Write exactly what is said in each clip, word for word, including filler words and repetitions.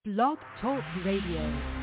Blog Talk Radio.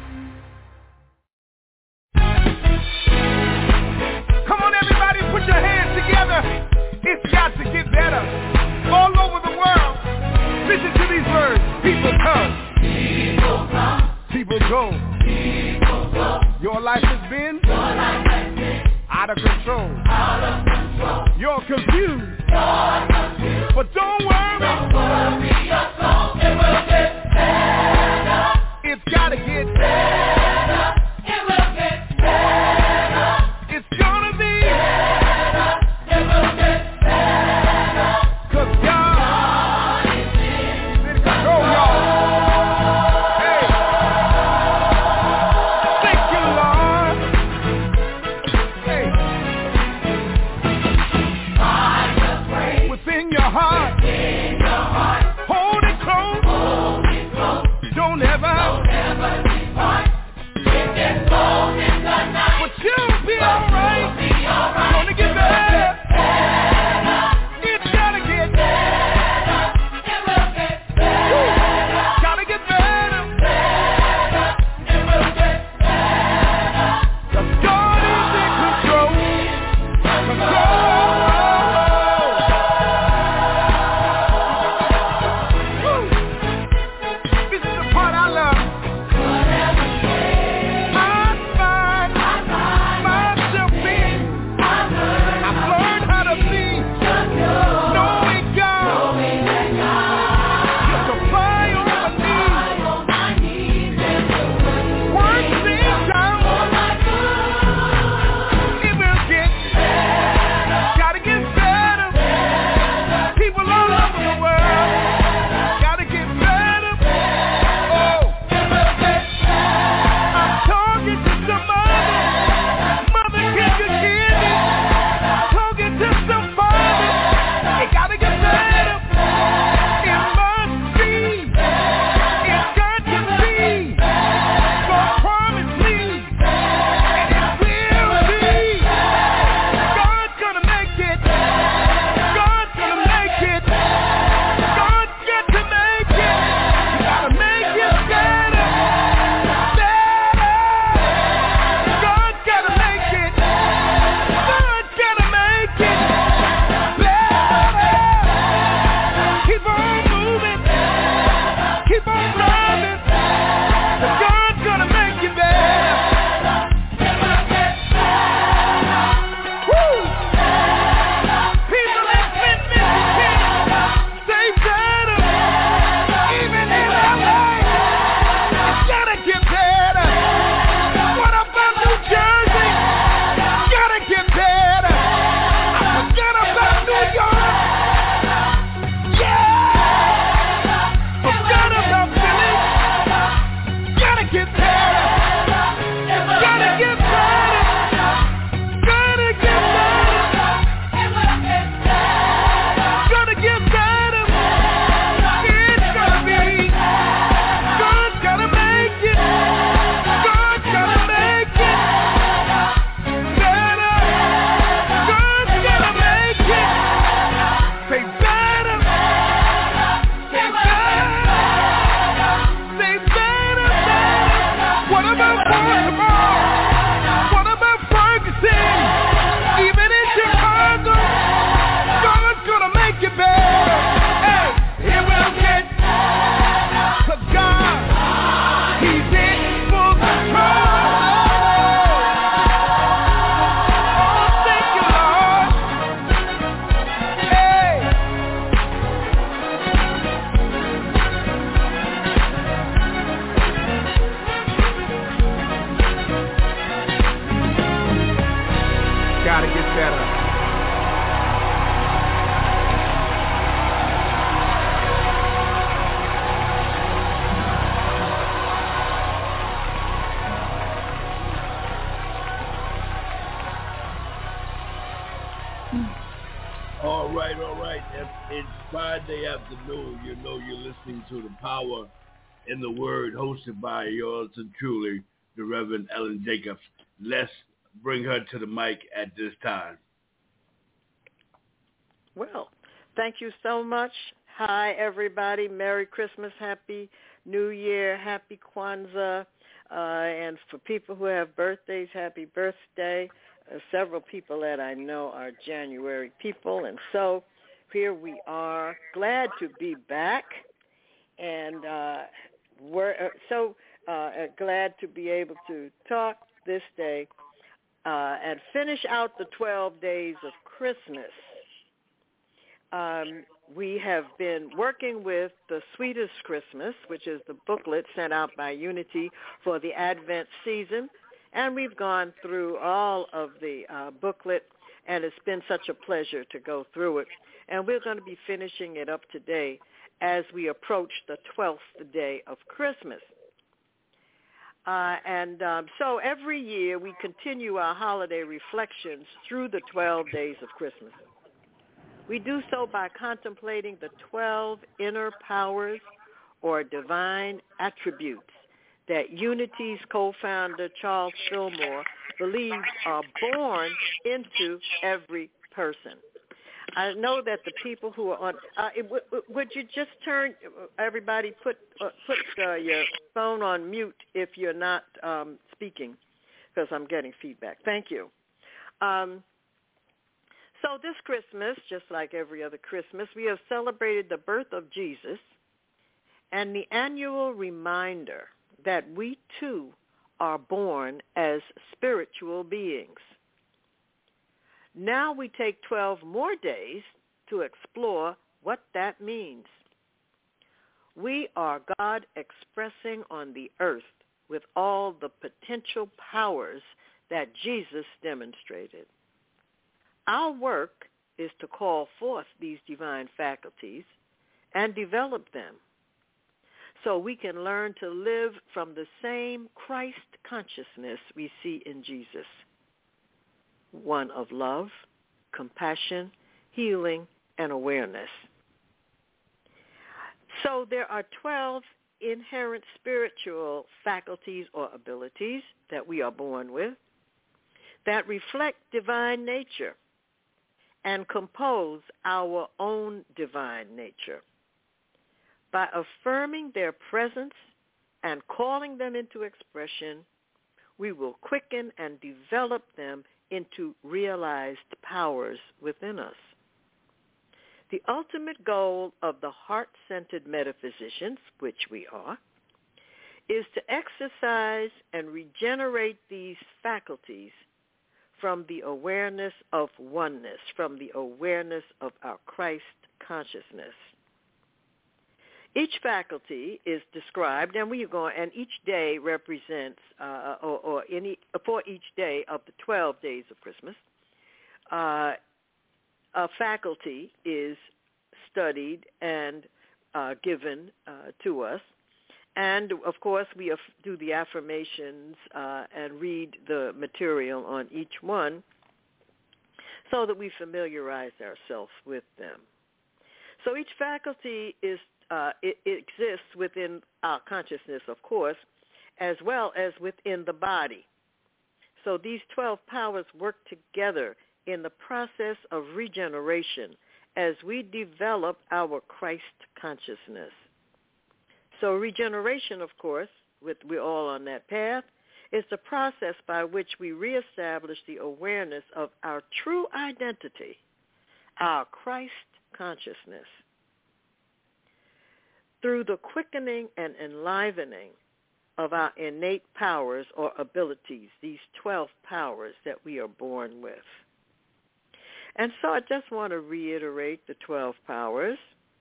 Come on, everybody, put your hands together. It's got to get better. All over the world, listen to these words. People come. People come. People go. People go. Your life has been, Your life has been out of control. Out of control. You're confused. You're confused. But don't worry. Don't worry your soul. It will get better. It's gotta get better. It will get better. It's gonna be better. It will get better. 'Cause God, God is in control, y'all. Hey. Thank you, Lord. Hey. Find a praise within your heart. Within your heart. Hold it close. Hold it close. Don't ever, don't ever depart. It can go in the night, but you'll be alright. You'll be alright. Gonna get better. Better. It's gotta get better. It will get better. Woo. Gotta get better. Better. It will get better. The God is in control. Control. Woo. This is the part I love. Whatever shame I find myself in, I've learned how to be knowing God. You supply all my needs. Work things out. It will get better. Gotta get better. People all over the world gotta get better. Oh, it will get better. I'm talking to somebody. Mother, can you hear me? Talking to somebody. It gotta get better. It must be. It's got to be. God promised me. And it will be. God's gonna make it. God's gonna make it. God's got to make it. You gotta make it better. Better. God's gotta make it. God's gotta make it better. Keep on moving. Keep on running. God's gonna make it better. Woo! People have been missing. Say better. Even in L A, it's gotta get better. What about New Jersey? Gotta get better. I forgot about New York. Yeah. Forgot about Philly. Gotta get better. Gotta get better. Gotta get better. Gotta get better. It's gonna be. God's gonna make it. God's gonna make it better. God's gonna make it. Say better. Say better. Say better. What about Baltimore? What about Ferguson? Even in Chicago, God's gonna make it better. Hey, it will get better. 'Cause God, He's in full control. Oh, thank you, Lord. Hey. Gotta get better. All right, all right. It's, it's Friday afternoon. You know you're listening to The Power in the Word, hosted by yours and truly, the Reverend Ellen Jacobs. Let's bring her to the mic at this time. Well, thank you so much. Hi, everybody. Merry Christmas. Happy New Year, happy Kwanzaa. Uh, and for people who have birthdays, happy birthday. Uh, several people that I know are January people. And so here we are, glad to be back. And uh, we're uh, so uh, glad to be able to talk this day uh, and finish out the twelve days of Christmas. Um, we have been working with The Sweetest Christmas, which is the booklet sent out by Unity for the Advent season. And we've gone through all of the uh, booklet, and it's been such a pleasure to go through it. And we're going to be finishing it up today as we approach the twelfth day of Christmas. Uh, and um, so every year we continue our holiday reflections through the twelve days of Christmas. We do so by contemplating the twelve inner powers or divine attributes that Unity's co-founder Charles Fillmore believes are born into every person. I know that the people who are on, uh, it, w- w- would you just turn, everybody put uh, put uh, your phone on mute if you're not um, speaking, because I'm getting feedback. Thank you. Um, so this Christmas, just like every other Christmas, we have celebrated the birth of Jesus and the annual reminder that we too are born as spiritual beings. Now we take twelve more days to explore what that means. We are God expressing on the earth with all the potential powers that Jesus demonstrated. Our work is to call forth these divine faculties and develop them so we can learn to live from the same Christ consciousness we see in Jesus. One of love, compassion, healing, and awareness. So there are twelve inherent spiritual faculties or abilities that we are born with that reflect divine nature and compose our own divine nature. By affirming their presence and calling them into expression, we will quicken and develop them into realized powers within us. The ultimate goal of the heart-centered metaphysicians, which we are, is to exercise and regenerate these faculties from the awareness of oneness, from the awareness of our Christ consciousness. Each faculty is described, and we are going, and each day represents, uh, or, or any for each day of the twelve days of Christmas, uh, a faculty is studied and uh, given uh, to us, and of course we af- do the affirmations uh, and read the material on each one, so that we familiarize ourselves with them. So each faculty is Uh, it, it exists within our consciousness, of course, as well as within the body. So these twelve powers work together in the process of regeneration as we develop our Christ consciousness. So regeneration, of course, with, we're all on that path, is the process by which we reestablish the awareness of our true identity, our Christ consciousness. Through the quickening and enlivening of our innate powers or abilities, these twelve powers that we are born with. And so I just want to reiterate the twelve powers: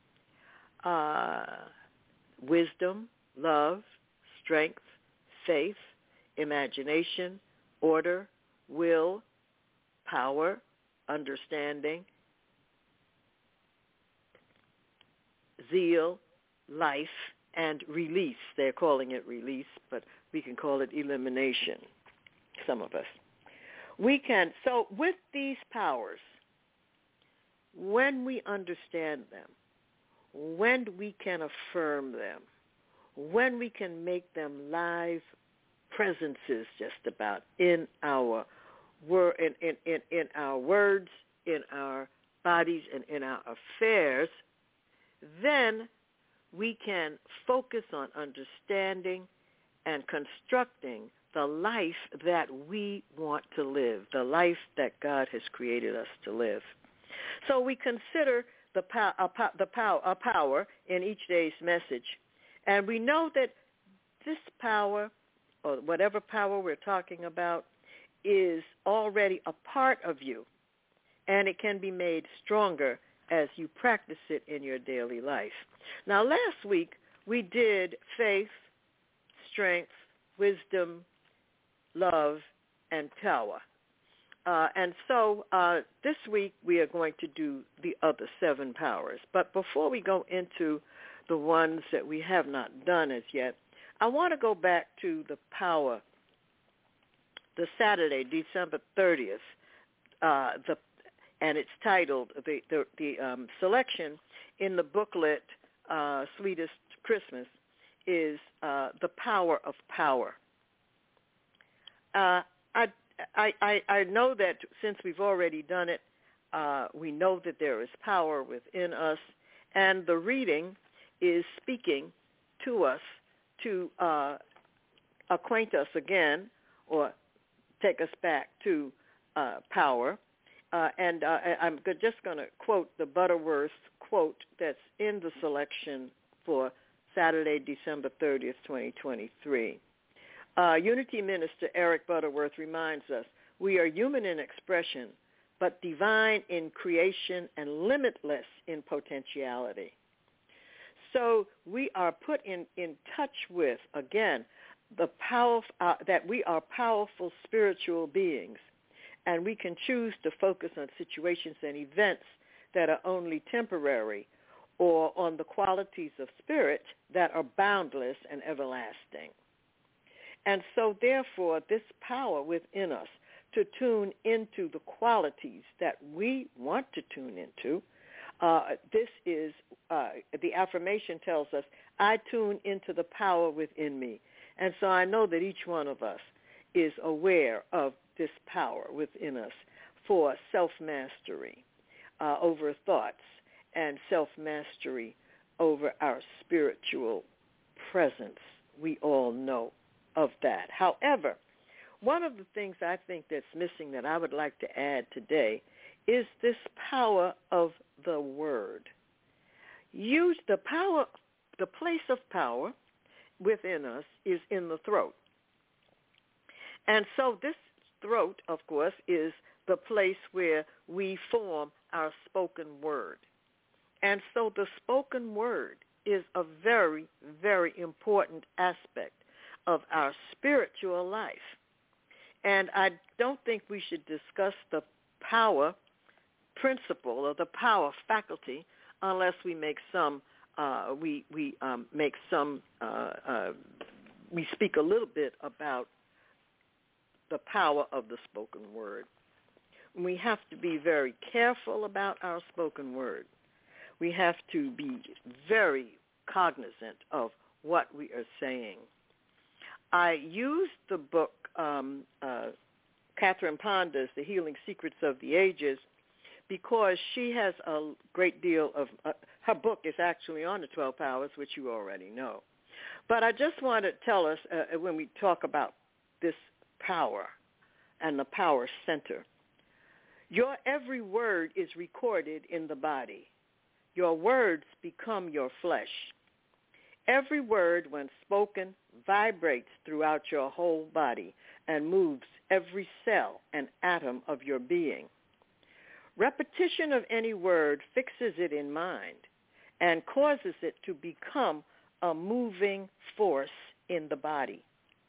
uh, wisdom, love, strength, faith, imagination, order, will, power, understanding, zeal, life, and release. They're calling it release, but we can call it elimination, some of us. We can, so with these powers, when we understand them, when we can affirm them, when we can make them live presences just about in our word, in, in, in, in our words, in our bodies, and in our affairs, then we can focus on understanding and constructing the life that we want to live, the life that God has created us to live. So we consider the, pow- uh, pow- the pow- uh, power in each day's message, and we know that this power, or whatever power we're talking about, is already a part of you, and it can be made stronger as you practice it in your daily life. Now, last week we did faith, strength, wisdom, love, and power. Uh, and so uh, this week we are going to do the other seven powers. But before we go into the ones that we have not done as yet, I want to go back to the power, the Saturday, December thirtieth, uh, the and it's titled, the, the, the um, selection in the booklet, uh, Sweetest Christmas, is uh, The Power of Power. Uh, I, I, I, I know that since we've already done it, uh, we know that there is power within us, and the reading is speaking to us to uh, acquaint us again or take us back to uh, power. Uh, and uh, I'm just going to quote the Butterworth quote that's in the selection for Saturday, December thirtieth, twenty twenty-three. Uh, Unity Minister Eric Butterworth reminds us, we are human in expression, but divine in creation and limitless in potentiality. So we are put in, in touch with, again, the power, uh, that we are powerful spiritual beings, and we can choose to focus on situations and events that are only temporary, or on the qualities of spirit that are boundless and everlasting. And so, therefore, this power within us to tune into the qualities that we want to tune into, uh, this is, uh, the affirmation tells us, I tune into the power within me. And so I know that each one of us is aware of this power within us for self-mastery uh, over thoughts and self-mastery over our spiritual presence. We all know of that. However, one of the things I think that's missing that I would like to add today is this power of the word. Use the power, the place of power within us is in the throat. And so this throat, of course, is the place where we form our spoken word. And so the spoken word is a very, very important aspect of our spiritual life. And I don't think we should discuss the power principle or the power faculty unless we make some, uh, we, we um, make some, uh, uh, we speak a little bit about the power of the spoken word. We have to be very careful about our spoken word. We have to be very cognizant of what we are saying. I used the book, um, uh, Catherine Ponder's The Healing Secrets of the Ages, because she has a great deal of, uh, her book is actually on the twelve powers, which you already know. But I just want to tell us, uh, when we talk about this power and the power center, your every word is recorded in the body. Your words become your flesh. Every word, when spoken, vibrates throughout your whole body and moves every cell and atom of your being. Repetition of any word fixes it in mind and causes it to become a moving force in the body.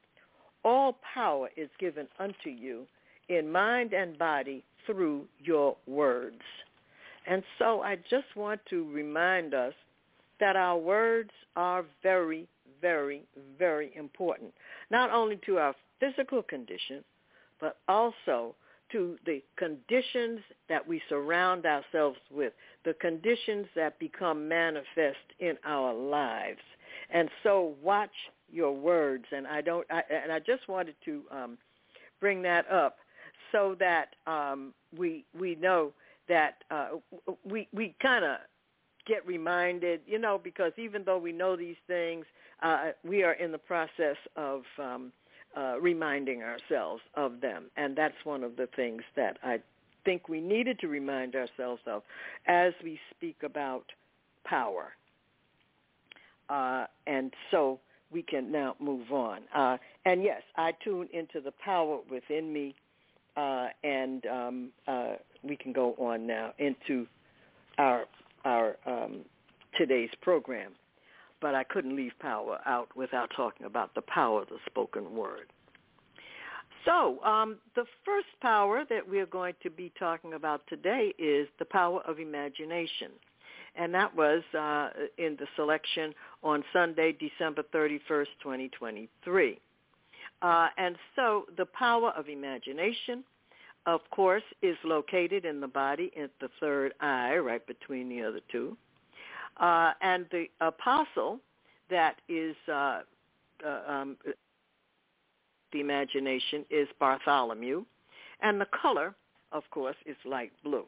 All power is given unto you in mind and body through your words. And so I just want to remind us that our words are very, very, very important, not only to our physical condition, but also to the conditions that we surround ourselves with, the conditions that become manifest in our lives. And so watch your words. And I don't, I, and I just wanted to um, bring that up so that um, we we know that uh, we we kind of get reminded, you know, because even though we know these things, uh, we are in the process of um, uh, reminding ourselves of them. And that's one of the things that I think we needed to remind ourselves of as we speak about power. Uh, and so we can now move on. Uh, and yes, I tune into the power within me, uh, and um, uh, we can go on now into our our um, today's program. But I couldn't leave power out without talking about the power of the spoken word. So um, the first power that we're going to be talking about today is the power of imagination. And that was uh, in the selection on Sunday, December thirty-first, twenty twenty-three. Uh, and so the power of imagination, of course, is located in the body at the third eye, right between the other two. Uh, and the apostle that is uh, uh, um, the imagination is Bartholomew. And the color, of course, is light blue.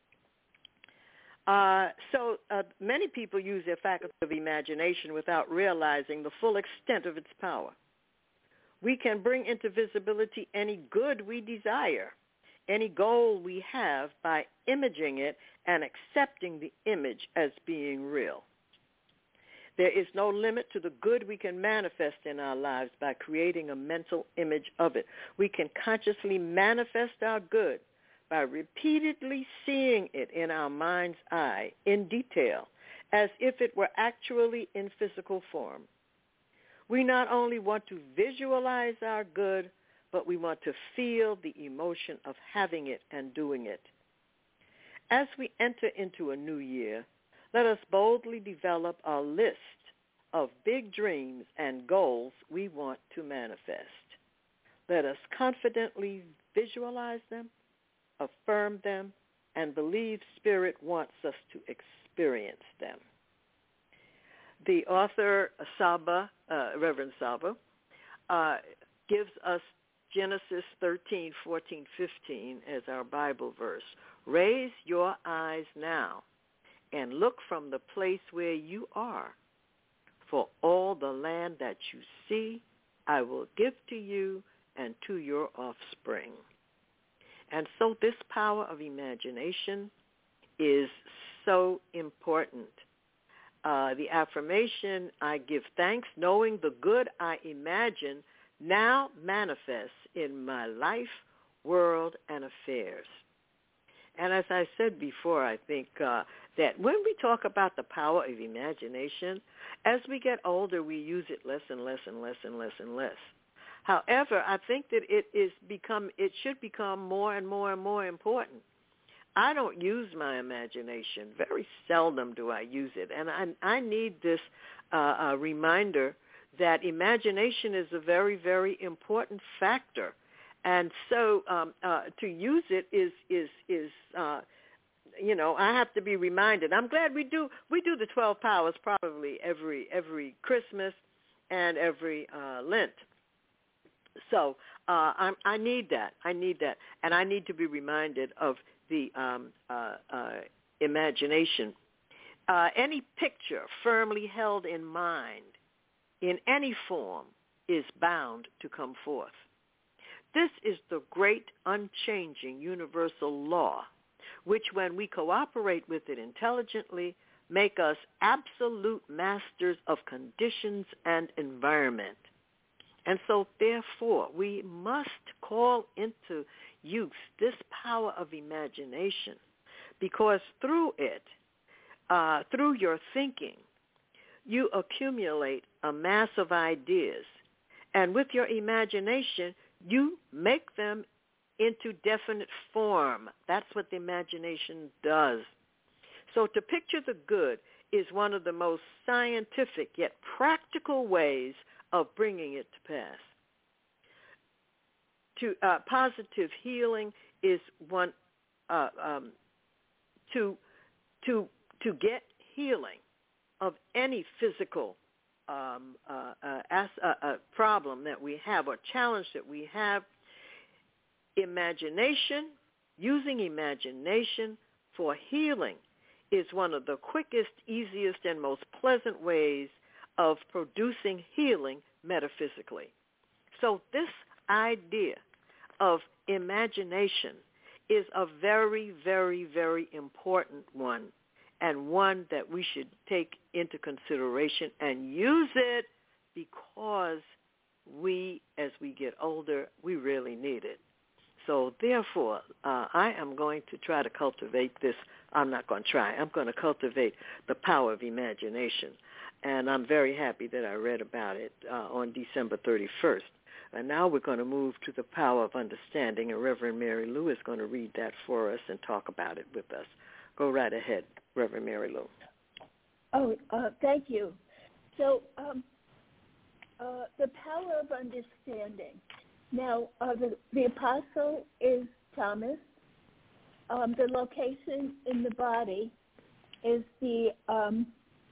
Uh, so uh, many people use their faculty of imagination without realizing the full extent of its power. We can bring into visibility any good we desire, any goal we have, by imaging it and accepting the image as being real. There is no limit to the good we can manifest in our lives by creating a mental image of it. We can consciously manifest our good by repeatedly seeing it in our mind's eye in detail, as if it were actually in physical form. We not only want to visualize our good, but we want to feel the emotion of having it and doing it. As we enter into a new year, let us boldly develop a list of big dreams and goals we want to manifest. Let us confidently visualize them, affirm them, and believe Spirit wants us to experience them. The author, Saba, uh, Reverend Saba, uh, gives us Genesis thirteen, fourteen, fifteen as our Bible verse. Raise your eyes now and look from the place where you are. For all the land that you see, I will give to you and to your offspring. And so this power of imagination is so important. Uh, the affirmation, I give thanks, knowing the good I imagine now manifests in my life, world, and affairs. And as I said before, I think uh, that when we talk about the power of imagination, as we get older, we use it less and less and less and less and less. However, I think that it is become it should become more and more and more important. I don't use my imagination. Very seldom do I use it. And I, I need this uh, uh, reminder that imagination is a very, very important factor. And so um, uh, to use it is, is, is uh, you know, I have to be reminded. I'm glad we do we do the twelve powers probably every every Christmas and every uh, Lent. So uh, I'm, I need that. I need that. And I need to be reminded of the um, uh, uh, imagination. Uh, any picture firmly held in mind in any form is bound to come forth. This is the great, unchanging, universal law, which when we cooperate with it intelligently, make us absolute masters of conditions and environment. And so, therefore, we must call into use this power of imagination, because through it, uh, through your thinking, you accumulate a mass of ideas. And with your imagination, you make them into definite form. That's what the imagination does. So to picture the good is one of the most scientific yet practical ways of bringing it to pass. To uh, positive healing is one uh, um, to to to get healing of any physical um, uh, uh, as, uh, uh, problem that we have or challenge that we have. Imagination, using imagination for healing, is one of the quickest, easiest, and most pleasant ways of producing healing metaphysically. So this idea of imagination is a very, very, very important one, and one that we should take into consideration and use it because we, as we get older, we really need it. So therefore, uh, I am going to try to cultivate this. I'm not going to try. I'm going to cultivate the power of imagination. And I'm very happy that I read about it uh, on December thirty-first. And now we're going to move to the power of understanding, and Reverend Mary Lou is going to read that for us and talk about it with us. Go right ahead, Reverend Mary Lou. Oh, uh, thank you. So um, uh, the power of understanding. Now, uh, the, the apostle is Thomas. Um, the location in the body is the um,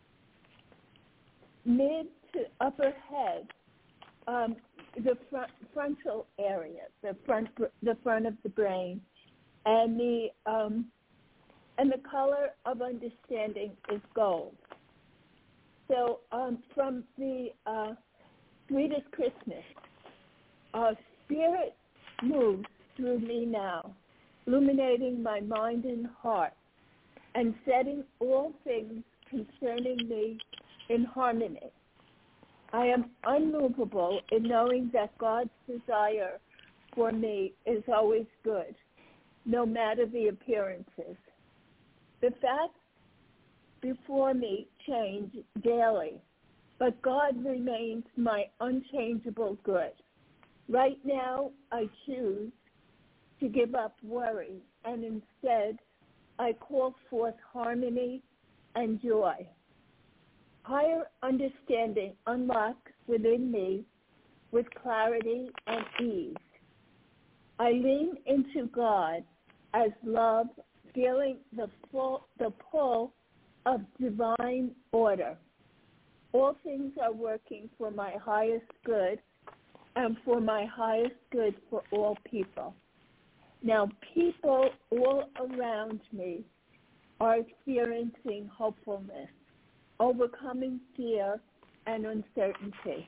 mid to upper head, um, the front, frontal area, the front, the front of the brain, and the um, and the color of understanding is gold. So um, from the uh, Sweetest Christmas, uh, Spirit moves through me now, illuminating my mind and heart, and setting all things concerning me in harmony. I am unmovable in knowing that God's desire for me is always good, no matter the appearances. The facts before me change daily, but God remains my unchangeable good. Right now, I choose to give up worry, and instead, I call forth harmony and joy. Higher understanding unlocks within me with clarity and ease. I lean into God as love, feeling the full, the pull of divine order. All things are working for my highest good and for my highest good for all people. Now, people all around me are experiencing hopefulness, overcoming fear and uncertainty.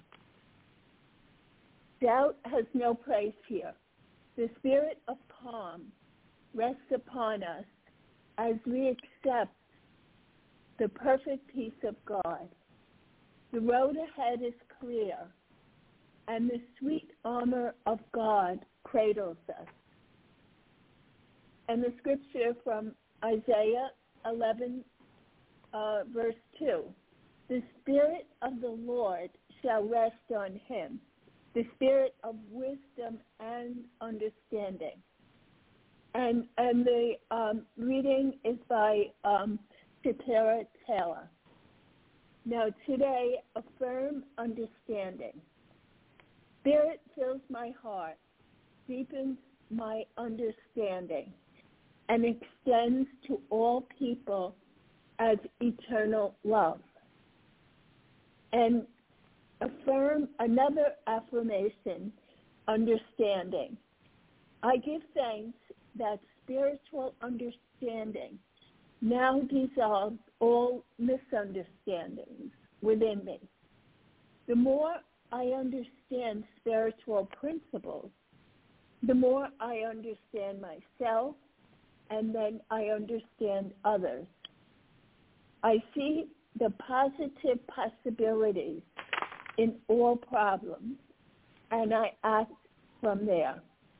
Doubt has no place here. The spirit of calm rests upon us as we accept the perfect peace of God. The road ahead is clear, and the sweet armor of God cradles us. And the scripture from Isaiah eleven, uh, verse two, the Spirit of the Lord shall rest on him, the spirit of wisdom and understanding. And and the um, reading is by um, Chitara Taylor. Now today, affirm understanding. Spirit fills my heart, deepens my understanding, and extends to all people as eternal love. And affirm another affirmation, understanding. I give thanks that spiritual understanding now dissolves all misunderstandings within me. The more I understand spiritual principles, the more I understand myself, and then I understand others. I see the positive possibilities in all problems, and I act from there.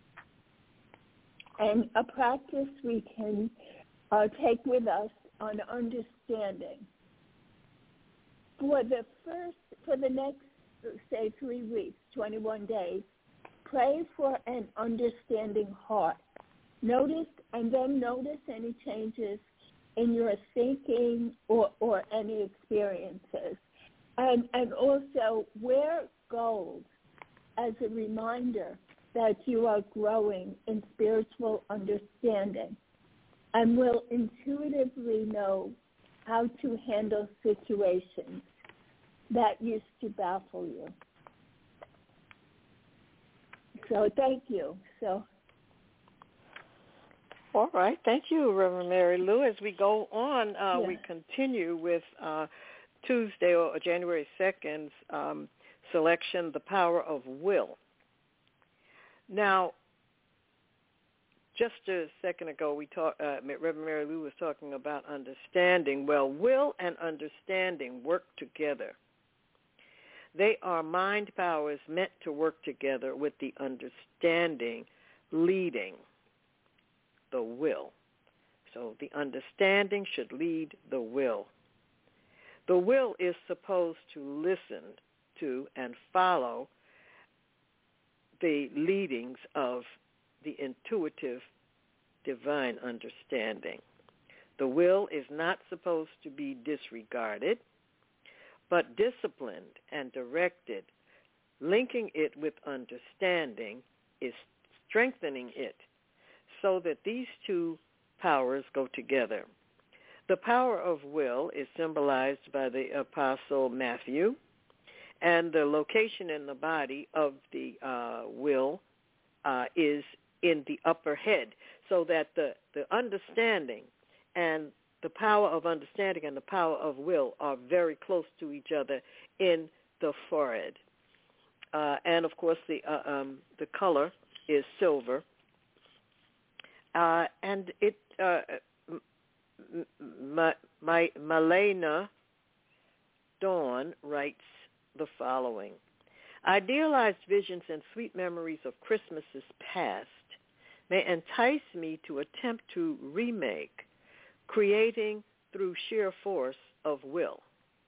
And a practice we can uh, take with us on understanding. For the first, for the next, say, three weeks, twenty-one days, pray for an understanding heart. Notice, and then notice any changes in your thinking or, or any experiences. And, and also wear gold as a reminder that you are growing in spiritual understanding and will intuitively know how to handle situations that used to baffle you. So thank you. So All right. Thank you, Reverend Mary Lou. As we go on, uh, yeah. we continue with uh, Tuesday or January second's um, selection, The Power of Will. Now, just a second ago, we talked. Uh, Reverend Mary Lou was talking about understanding. Well, will and understanding work together. They are mind powers meant to work together with the understanding leading the will. So the understanding should lead the will. The will is supposed to listen to and follow the leadings of the intuitive divine understanding. The will is not supposed to be disregarded, but disciplined and directed. Linking it with understanding is strengthening it so that these two powers go together. The power of will is symbolized by the Apostle Matthew, and the location in the body of the uh, will uh, is in the upper head, so that the, the understanding and the power of understanding and the power of will are very close to each other in the forehead. Uh, and, of course, the uh, um, the color is silver. Uh, and it, uh, my, my, Malena Dawn writes the following. Idealized visions and sweet memories of Christmases past may entice me to attempt to remake, creating through sheer force of will.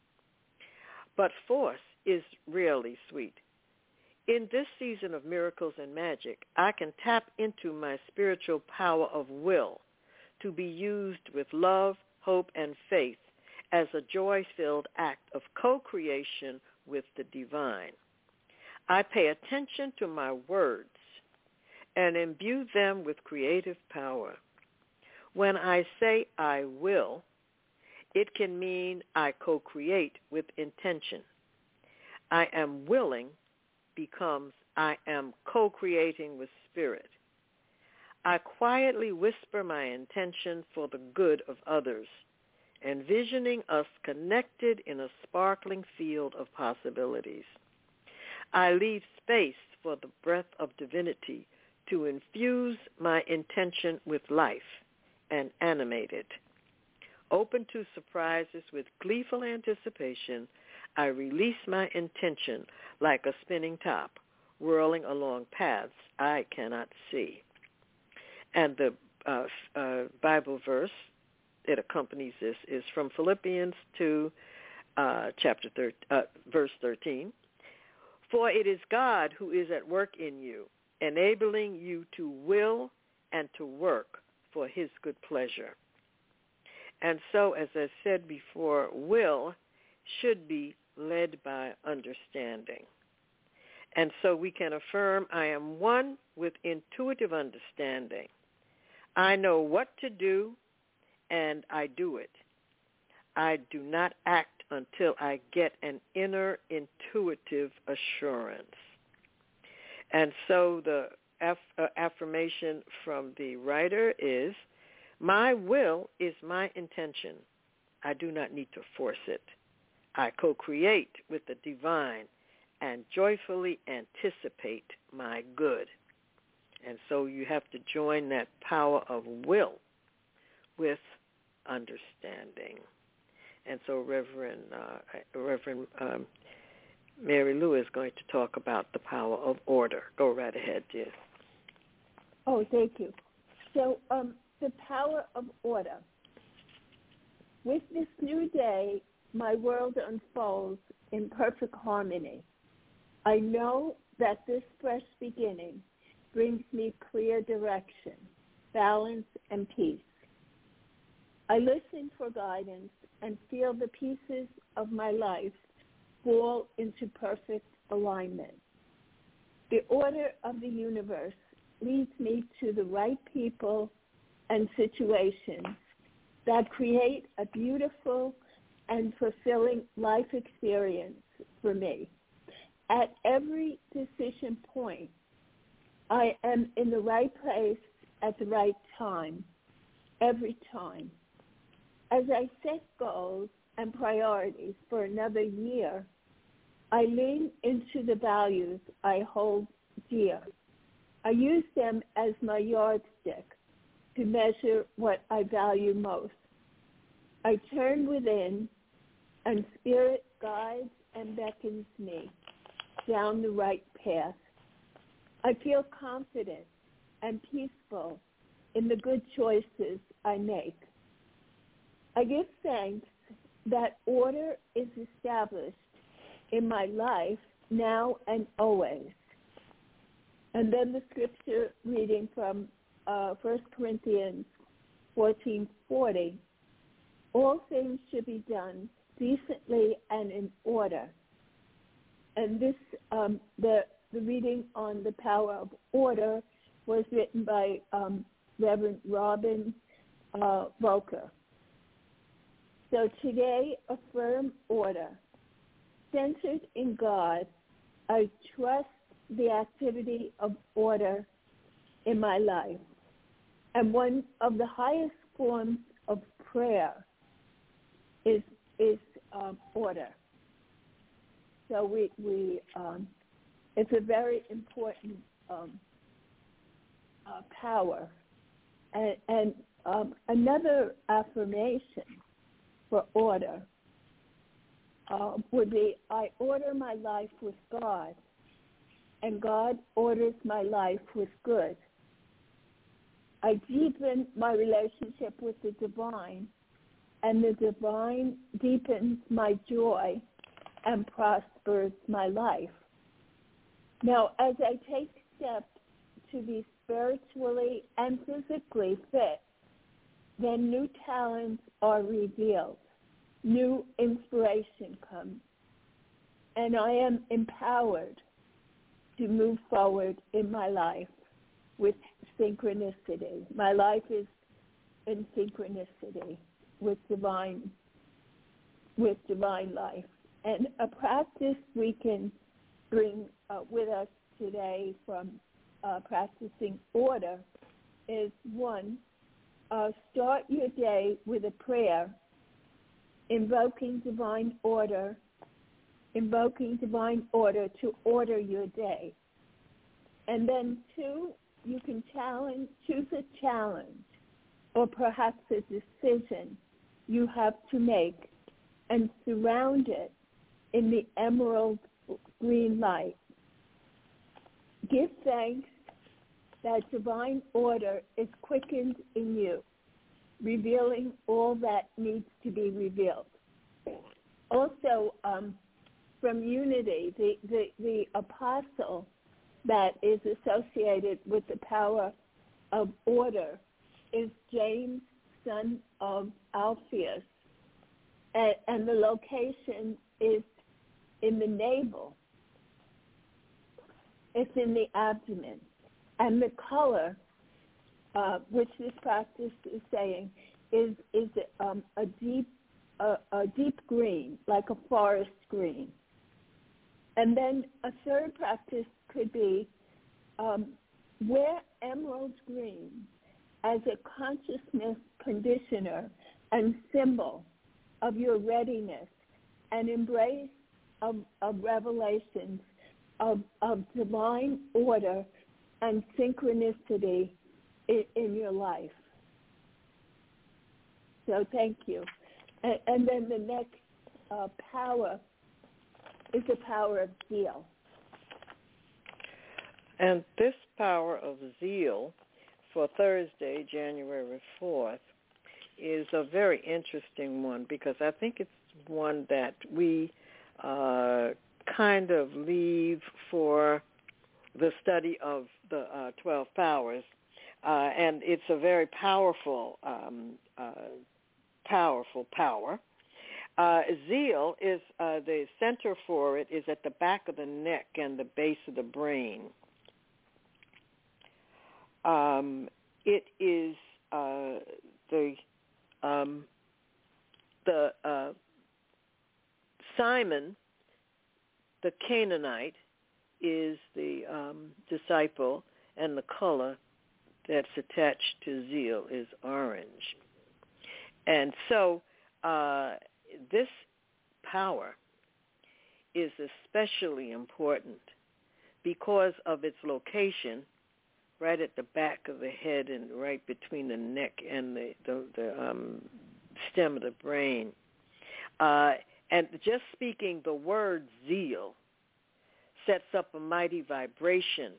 But force is rarely sweet. In this season of miracles and magic, I can tap into my spiritual power of will to be used with love, hope, and faith as a joy-filled act of co-creation with the divine. I pay attention to my words and imbue them with creative power. When I say I will, it can mean I co-create with intention. I am willing becomes I am co-creating with spirit. I quietly whisper my intention for the good of others, envisioning us connected in a sparkling field of possibilities. I leave space for the breath of divinity to infuse my intention with life and animate it. Open to surprises with gleeful anticipation, I release my intention like a spinning top, whirling along paths I cannot see. And the uh, uh, Bible verse that accompanies this is from Philippians two, uh, chapter thir- uh, verse thirteen. For it is God who is at work in you, enabling you to will and to work for his good pleasure. And so, as I said before, will should be led by understanding. And so we can affirm, I am one with intuitive understanding. I know what to do, and I do it. I do not act until I get an inner intuitive assurance. And so the aff- uh, affirmation from the writer is, my will is my intention. I do not need to force it. I co-create with the divine and joyfully anticipate my good. And so you have to join that power of will with understanding. And so Reverend uh, Reverend um, Mary Lou is going to talk about the power of order. Go right ahead, dear. Oh, thank you. So um, the power of order. With this new day, my world unfolds in perfect harmony. I know that this fresh beginning brings me clear direction, balance, and peace. I listen for guidance and feel the pieces of my life fall into perfect alignment. The order of the universe leads me to the right people and situations that create a beautiful and fulfilling life experience for me. At every decision point, I am in the right place at the right time, every time. As I set goals and priorities for another year, I lean into the values I hold dear. I use them as my yardstick to measure what I value most. I turn within, and Spirit guides and beckons me down the right path. I feel confident and peaceful in the good choices I make. I give thanks that order is established in my life now and always. And then the scripture reading from uh, First Corinthians fourteen forty. All things should be done decently and in order. And this, um, the, the reading on the power of order was written by um, Reverend Robin uh, Volker. So today, affirm order. Centered in God, I trust the activity of order in my life. And one of the highest forms of prayer is is um, order. So we we um, it's a very important um, uh, power. And, and um, another affirmation for order uh, would be, I order my life with God, and God orders my life with good. I deepen my relationship with the divine, and the divine deepens my joy and prospers my life. Now, as I take steps to be spiritually and physically fit, then new talents are revealed, new inspiration comes, and I am empowered to move forward in my life with synchronicity. My life is in synchronicity with divine, with divine life. And a practice we can bring uh, with us today from uh, practicing order is, one, uh, start your day with a prayer, invoking divine order, invoking divine order to order your day. And then two, you can challenge, choose a challenge or perhaps a decision you have to make and surround it in the emerald green light. Give thanks that divine order is quickened in you, revealing all that needs to be revealed. Also, um, from Unity, the, the, the apostle that is associated with the power of order is James, son of Alphaeus, and, and the location is in the navel. It's in the abdomen. And the color, uh, which this practice is saying, is is um, a deep a, a deep green, like a forest green. And then a third practice could be um, wear emerald green as a consciousness conditioner and symbol of your readiness and embrace of, of revelations of, of divine order and synchronicity in, in your life. So thank you. And, and then the next uh, power is the power of zeal. And this power of zeal for Thursday, January fourth, is a very interesting one because I think it's one that we uh, kind of leave for the study of the uh, twelve powers. Uh, and it's a very powerful, um, uh, powerful power. Uh, zeal is, uh, the center for it is at the back of the neck and the base of the brain. Um, it is uh, the um, the uh, Simon, the Canaanite, is the um, disciple, and the color, that's attached to zeal is orange. And so uh, this power is especially important because of its location right at the back of the head and right between the neck and the, the, the um, stem of the brain. Uh, and just speaking the word zeal sets up a mighty vibration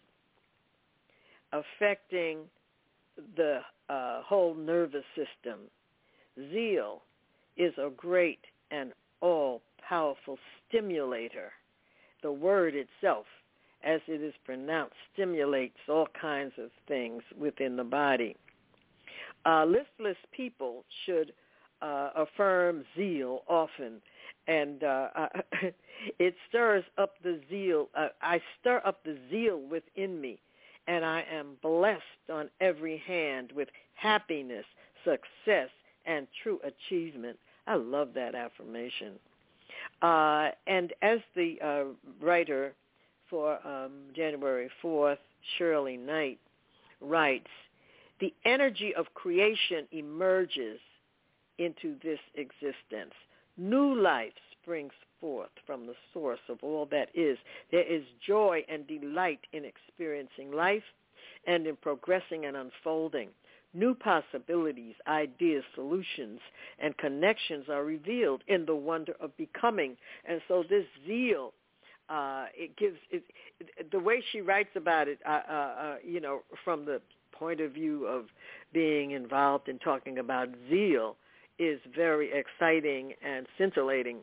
affecting the uh, whole nervous system. Zeal is a great and all-powerful stimulator. The word itself, as it is pronounced, stimulates all kinds of things within the body. Uh, listless people should uh, affirm zeal often, and uh, it stirs up the zeal. Uh, I stir up the zeal within me, and I am blessed on every hand with happiness, success, and true achievement. I love that affirmation. Uh, and as the uh, writer for um, January fourth, Shirley Knight, writes, the energy of creation emerges into this existence. New life springs forth from the source of all that is. There is joy and delight in experiencing life and in progressing and unfolding. New possibilities, ideas, solutions, and connections are revealed in the wonder of becoming. And so this zeal, uh, it gives, it, it, the way she writes about it, uh, uh, uh, you know, from the point of view of being involved in talking about zeal, is very exciting and scintillating.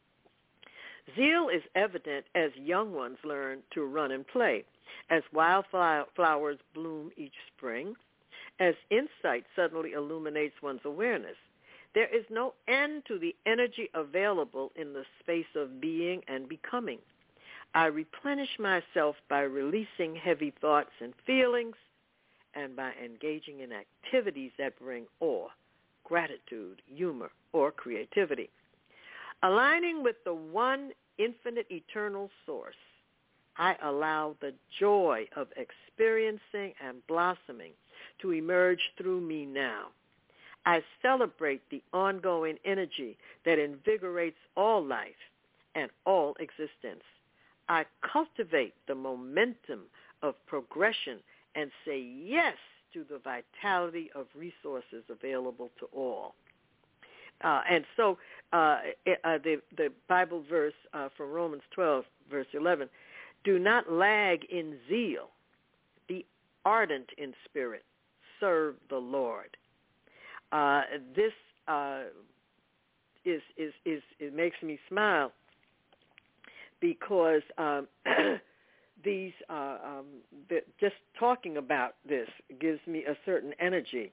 Zeal is evident as young ones learn to run and play, as wildflowers bloom each spring, as insight suddenly illuminates one's awareness. There is no end to the energy available in the space of being and becoming. I replenish myself by releasing heavy thoughts and feelings and by engaging in activities that bring awe, gratitude, humor, or creativity. Aligning with the one infinite eternal source, I allow the joy of experiencing and blossoming to emerge through me now. I celebrate the ongoing energy that invigorates all life and all existence. I cultivate the momentum of progression and say yes to the vitality of resources available to all. Uh, and so uh, uh, the, the Bible verse uh, from Romans twelve, verse eleven, do not lag in zeal, be ardent in spirit, serve the Lord. Uh, this uh, is, is, is, it makes me smile because um, these, uh, um, the, just talking about this gives me a certain energy.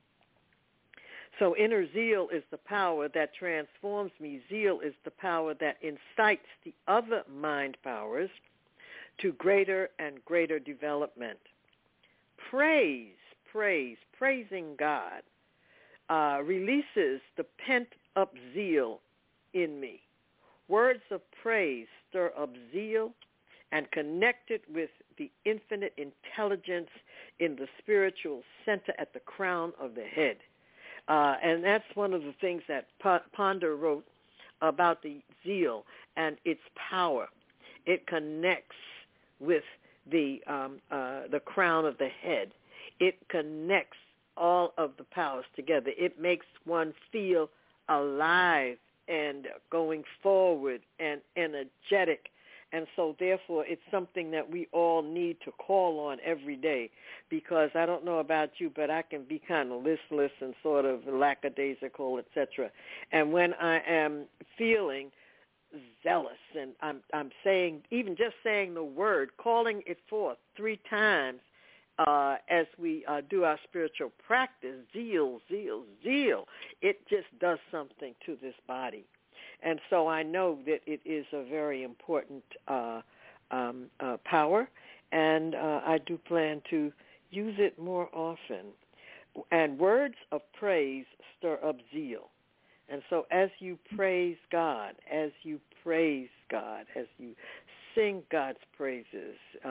So inner zeal is the power that transforms me. Zeal is the power that incites the other mind powers to greater and greater development. Praise, praise, praising God uh, releases the pent-up zeal in me. Words of praise stir up zeal and connect it with the infinite intelligence in the spiritual center at the crown of the head. Uh, and that's one of the things that Ponder wrote about the zeal and its power. It connects with the um, uh, the crown of the head. It connects all of the powers together. It makes one feel alive and going forward and energetic. And so, therefore, it's something that we all need to call on every day, because I don't know about you, but I can be kind of listless and sort of lackadaisical, et cetera. And when I am feeling zealous and I'm, I'm saying, even just saying the word, calling it forth three times uh, as we uh, do our spiritual practice, zeal, zeal, zeal, it just does something to this body. And so I know that it is a very important uh, um, uh, power, and uh, I do plan to use it more often. And words of praise stir up zeal. And so as you praise God, as you praise God, as you sing God's praises, uh,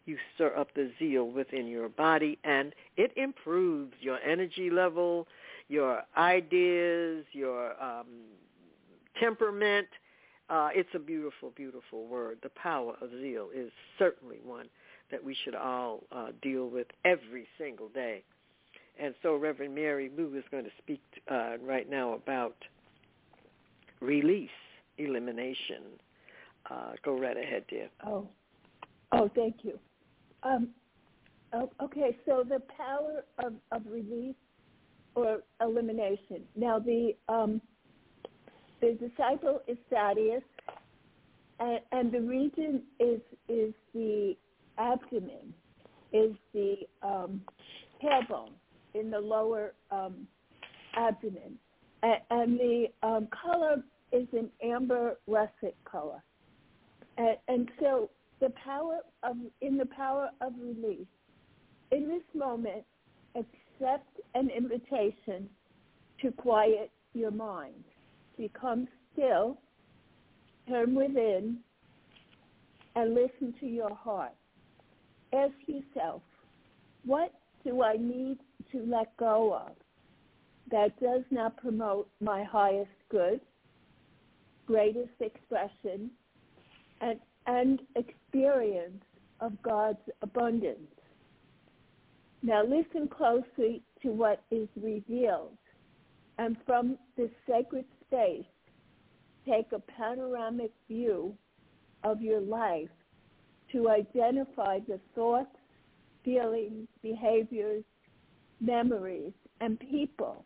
you stir up the zeal within your body, and it improves your energy level, your ideas, your um, temperament. Uh, it's a beautiful, beautiful word. The power of zeal is certainly one that we should all uh, deal with every single day. And so Reverend Mary Lou is going to speak uh, right now about release, elimination. Uh, go right ahead, dear. Oh, oh, thank you. Um, oh, okay, so the power of, of release or elimination. Now, the um, the disciple is Thaddeus, and, and the region is is the abdomen, is the um, tailbone in the lower um, abdomen, and, and the um, color is an amber russet color, and, and so the power of in the power of release. In this moment, accept an invitation to quiet your mind. Become still, turn within, and listen to your heart. Ask yourself, what do I need to let go of that does not promote my highest good, greatest expression, and, and experience of God's abundance? Now listen closely to what is revealed, and from this sacred space, take a panoramic view of your life to identify the thoughts, feelings, behaviors, memories, and people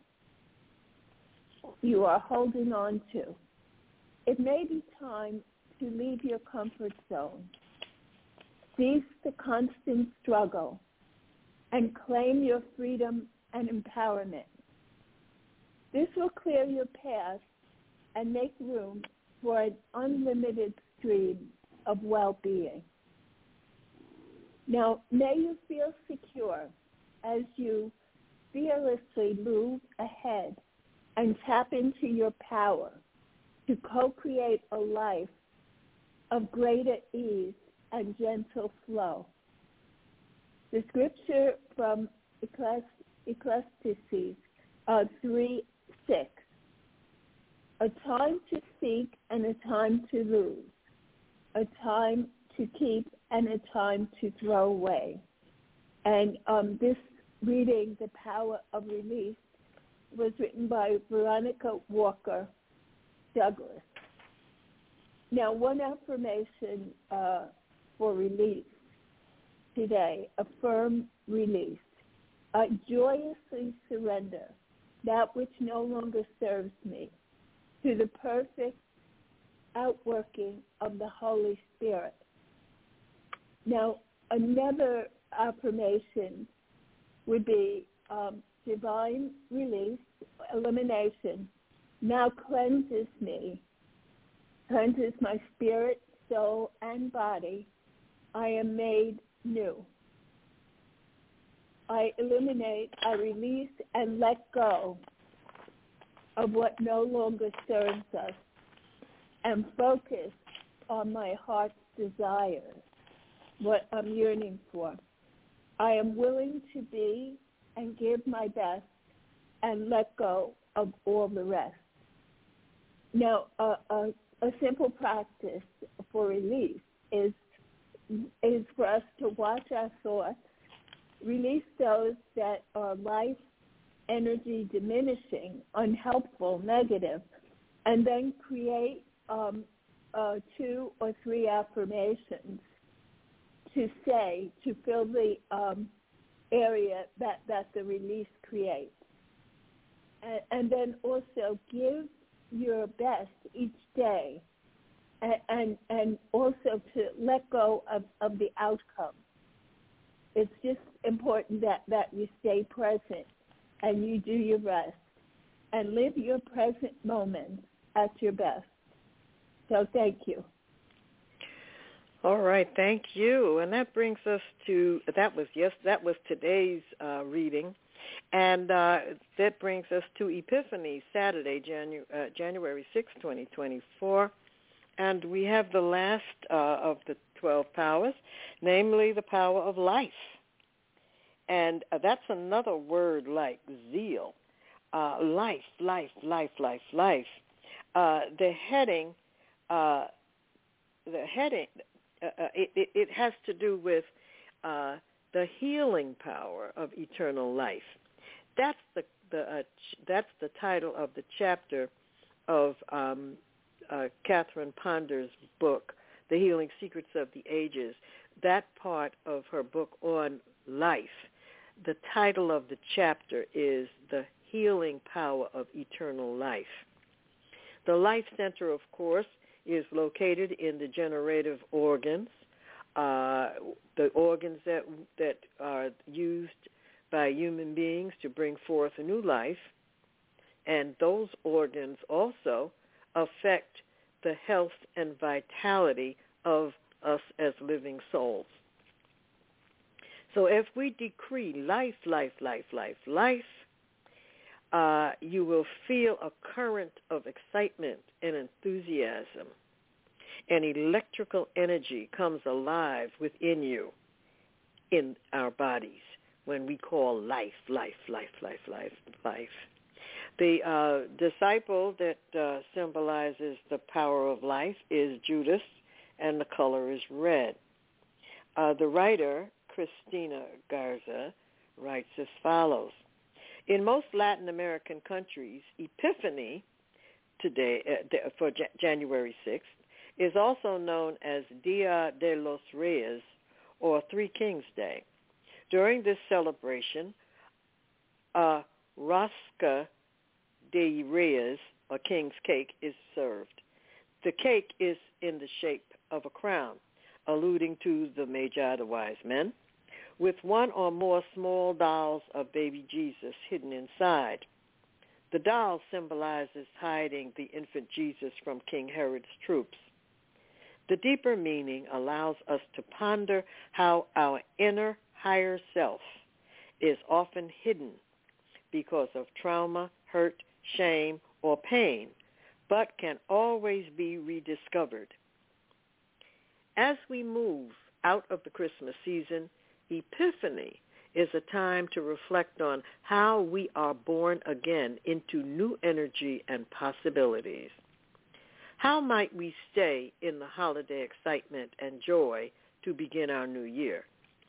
you are holding on to. It may be time to leave your comfort zone, cease the constant struggle, and claim your freedom and empowerment. This will clear your path and make room for an unlimited stream of well-being. Now, may you feel secure as you fearlessly move ahead and tap into your power to co-create a life of greater ease and gentle flow. The scripture from Ecclesiastes uh, three six, a time to seek and a time to lose, a time to keep and a time to throw away. And um, this reading, The Power of Release, was written by Veronica Walker Douglas. Now, one affirmation uh, for release today, affirm release. I joyously surrender that which no longer serves me to the perfect outworking of the Holy Spirit. Now, another affirmation would be um, divine release, elimination, now cleanses me, cleanses my spirit, soul, and body. I am made new. I eliminate, I release, and let go of what no longer serves us and focus on my heart's desires, what I'm yearning for. I am willing to be and give my best and let go of all the rest. Now, a, a, a simple practice for release is, is for us to watch our thoughts, release those that are life energy diminishing, unhelpful, negative, and then create um, uh, two or three affirmations to say, to fill the um, area that, that the release creates. And, and then also give your best each day, and, and, and also to let go of, of the outcome. It's just important that, that you stay present and you do your best and live your present moment at your best. So thank you. All right, thank you. And that brings us to, that was, yes, that was today's uh, reading. And uh, that brings us to Epiphany, Saturday, Janu- uh, January sixth, twenty twenty-four. And we have the last uh, of the twelve powers, namely the power of life. And uh, that's another word like zeal. Uh, life, life, life, life, life. Uh, the heading, uh, the heading, uh, uh, it, it, it has to do with uh, the healing power of eternal life. That's the the uh, ch- that's the title of the chapter of um, uh, Catherine Ponder's book, The Healing Secrets of the Ages. That part of her book on life. The title of the chapter is The Healing Power of Eternal Life. The life center, of course, is located in the generative organs, uh, the organs that that are used by human beings to bring forth a new life, and those organs also affect the health and vitality of us as living souls. So if we decree life, life, life, life, life, uh, you will feel a current of excitement and enthusiasm. An electrical energy comes alive within you in our bodies when we call life, life, life, life, life, life. The uh, disciple that uh, symbolizes the power of life is Judas, and the color is red. Uh, the writer, Christina Garza, writes as follows. In most Latin American countries, Epiphany, today uh, for J- January sixth, is also known as Dia de los Reyes, or Three Kings Day. During this celebration, a rosca de Reyes, or king's cake, is served. The cake is in the shape of a crown, alluding to the Magi, the wise men, with one or more small dolls of baby Jesus hidden inside. The doll symbolizes hiding the infant Jesus from King Herod's troops. The deeper meaning allows us to ponder how our inner higher self is often hidden because of trauma, hurt, shame, or pain, but can always be rediscovered. As we move out of the Christmas season, Epiphany is a time to reflect on how we are born again into new energy and possibilities. How might we stay in the holiday excitement and joy to begin our new year?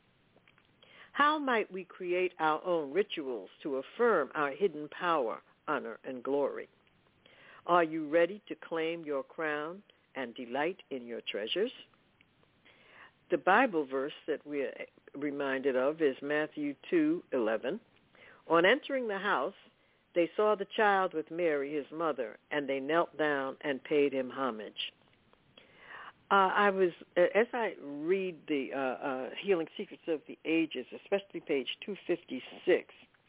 How might we create our own rituals to affirm our hidden power, honor, and glory? Are you ready to claim your crown and delight in your treasures? The Bible verse that we're reminded of is Matthew two eleven. On entering the house, they saw the child with Mary, his mother, and they knelt down and paid him homage. Uh, I was, as I read the uh, uh, Healing Secrets of the Ages, especially page two fifty-six,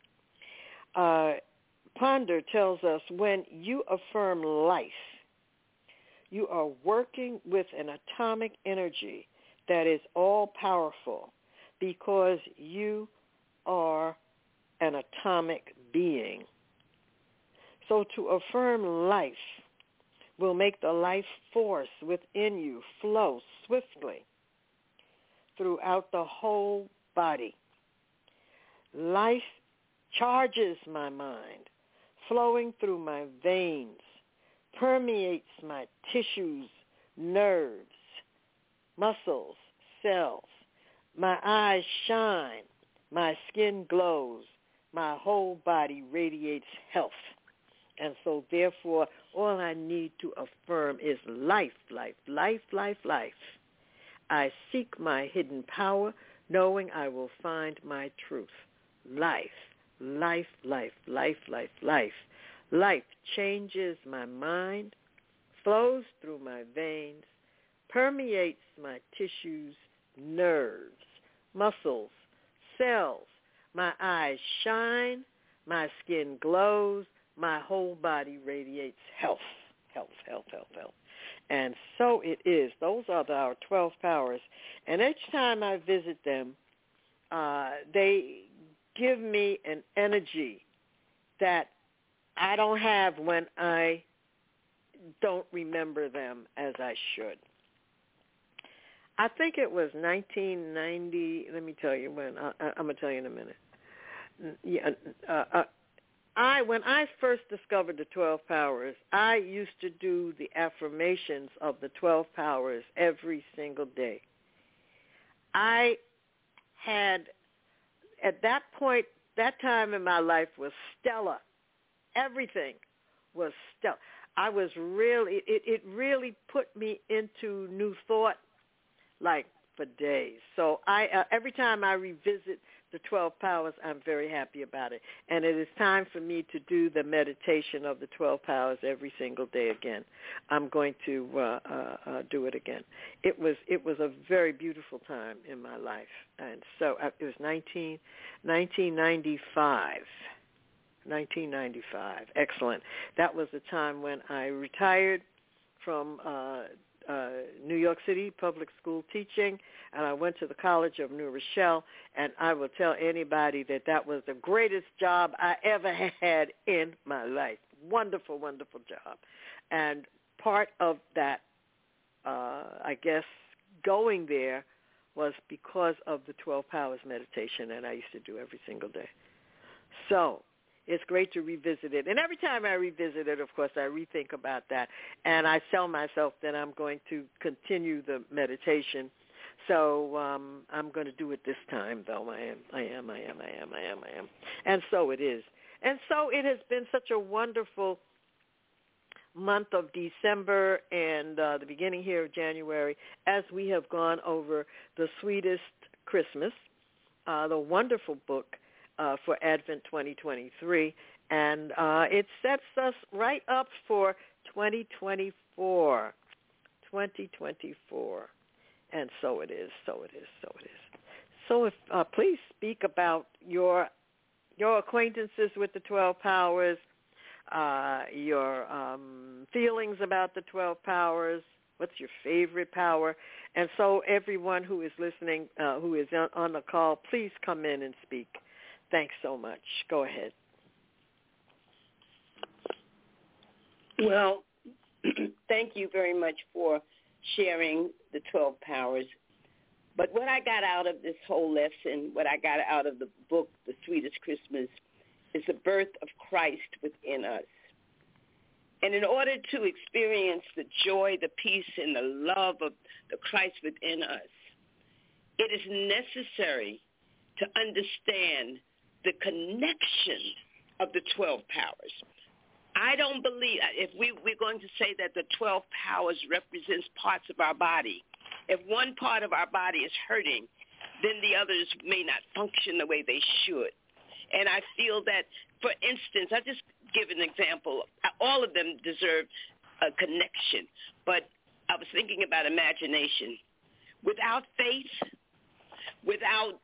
uh, Ponder tells us when you affirm life, you are working with an atomic energy that is all-powerful because you are an atomic being. So to affirm life will make the life force within you flow swiftly throughout the whole body. Life charges my mind, flowing through my veins, permeates my tissues, nerves, muscles, cells. My eyes shine, my skin glows, my whole body radiates health. And so therefore, all I need to affirm is life, life, life, life, life. I seek my hidden power, knowing I will find my truth. Life, life, life, life, life, life. Life changes my mind, flows through my veins, permeates my tissues, nerves, muscles, cells. My eyes shine, my skin glows, my whole body radiates health, health, health, health, health. And so it is. Those are the, our twelve powers. And each time I visit them, uh, they give me an energy that I don't have when I don't remember them as I should. I think it was nineteen ninety. Let me tell you when. I, I, I'm gonna tell you in a minute. Yeah, uh, uh, I when I first discovered the twelve powers, I used to do the affirmations of the twelve powers every single day. I had at that point, that time in my life was stellar. Everything was stellar. I was really, it, it really put me into new thought, like for days. So I, uh, every time I revisit the twelve powers, I'm very happy about it. And it is time for me to do the meditation of the twelve powers every single day again. I'm going to uh, uh, uh, do it again. It was it was a very beautiful time in my life. And so uh, it was nineteen, nineteen ninety-five. nineteen ninety-five. Excellent. That was the time when I retired from uh, uh, New York City public school teaching, and I went to the College of New Rochelle, and I will tell anybody that that was the greatest job I ever had in my life. Wonderful, wonderful job. And part of that, uh, I guess, going there was because of the twelve Powers meditation that I used to do every single day. So it's great to revisit it. And every time I revisit it, of course, I rethink about that. And I tell myself that I'm going to continue the meditation. So um, I'm going to do it this time, though. I am, I am, I am, I am, I am, I am. And so it is. And so it has been such a wonderful month of December and uh, the beginning here of January as we have gone over the Sweetest Christmas, uh, the wonderful book, Uh, for Advent twenty twenty-three, and uh, it sets us right up for twenty twenty-four, twenty twenty-four, and so it is, so it is, so it is. So if uh, please speak about your your acquaintances with the twelve powers, uh, your um, feelings about the twelve powers. What's your favorite power? And so everyone who is listening, uh, who is on, on the call, please come in and speak. Thanks so much. Go ahead. Well, thank you very much for sharing the twelve powers. But what I got out of this whole lesson, what I got out of the book, The Sweetest Christmas, is the birth of Christ within us. And in order to experience the joy, the peace, and the love of the Christ within us, it is necessary to understand the connection of the twelve powers. I don't believe, if we, we're going to say that the twelve powers represents parts of our body, if one part of our body is hurting, then the others may not function the way they should. And I feel that, for instance, I'll just give an example. All of them deserve a connection, but I was thinking about imagination. Without faith, without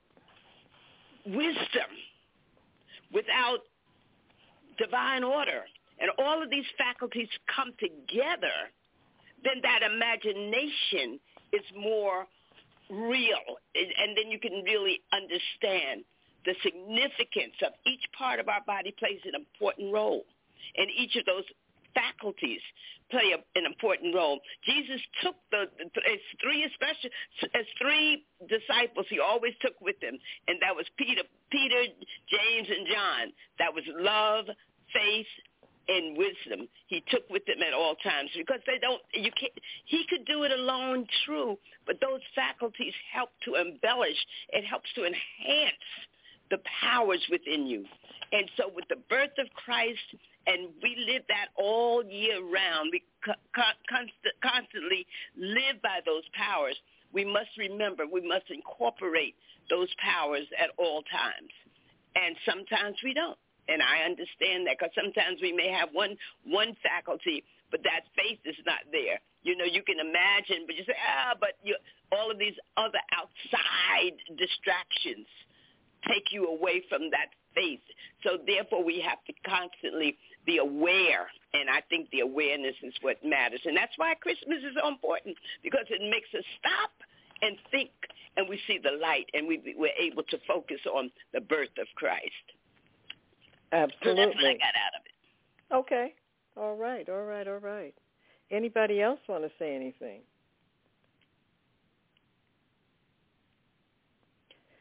wisdom, without divine order, and all of these faculties come together, then that imagination is more real, and then you can really understand the significance of each part of our body plays an important role, and each of those faculties play a, an important role. Jesus took the, the as three especially as three disciples he always took with him, and that was Peter, Peter, James, and John. That was love, faith, and wisdom. He took with him at all times because they don't. You can't. He could do it alone, true, but those faculties help to embellish. It helps to enhance the powers within you. And so with the birth of Christ, and we live that all year round, we const- constantly live by those powers, we must remember, we must incorporate those powers at all times. And sometimes we don't. And I understand that because sometimes we may have one one faculty, but that faith is not there. You know, you can imagine, but you say, ah, but you, all of these other outside distractions take you away from that faith. So therefore we have to constantly be aware, and I think the awareness is what matters. And that's why Christmas is so important, because it makes us stop and think, and we see the light, and we, we're able to focus on the birth of Christ. Absolutely. So that's what I got out of it. Okay. All right, all right, all right. Anybody else want to say anything?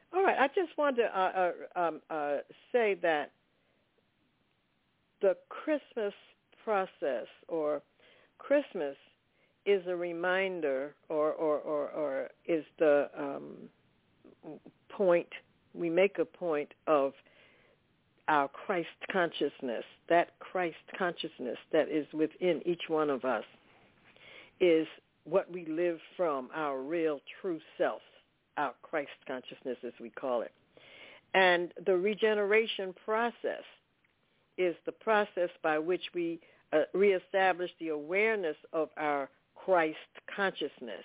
All right. I just wanted to uh, uh, um, uh, say that the Christmas process or Christmas is a reminder or, or, or, or is the um, point, we make a point of our Christ consciousness. That Christ consciousness that is within each one of us is what we live from, our real true self, our Christ consciousness as we call it. And the regeneration process is the process by which we uh, reestablish the awareness of our Christ consciousness.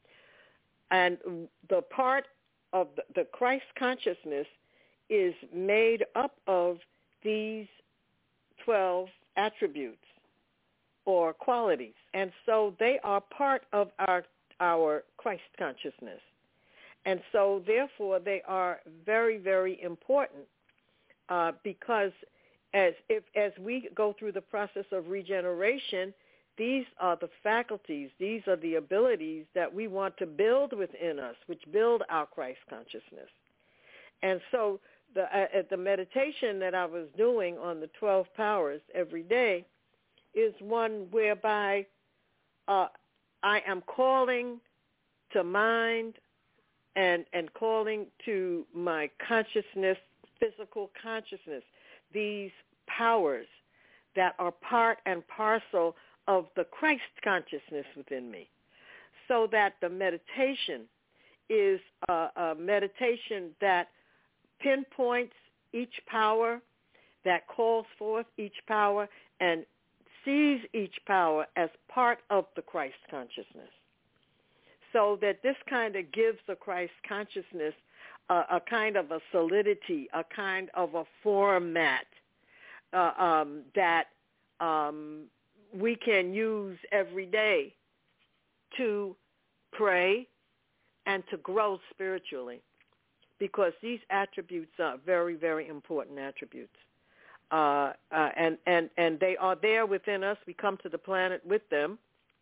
And the part of the, the Christ consciousness is made up of these twelve attributes or qualities. And so they are part of our our Christ consciousness. And so therefore they are very, very important uh, because as if as we go through the process of regeneration, these are the faculties, these are the abilities that we want to build within us, which build our Christ consciousness. And so the, uh, the meditation that I was doing on the twelve powers every day is one whereby uh, I am calling to mind and, and calling to my consciousness, physical consciousness, these powers that are part and parcel of the Christ consciousness within me, so that the meditation is a, a meditation that pinpoints each power, that calls forth each power, and sees each power as part of the Christ consciousness, so that this kind of gives the Christ consciousness a, a kind of a solidity, a kind of a format uh, um, that um, we can use every day to pray and to grow spiritually, because these attributes are very, very important attributes. Uh, uh, and, and, and they are there within us. We come to the planet with them,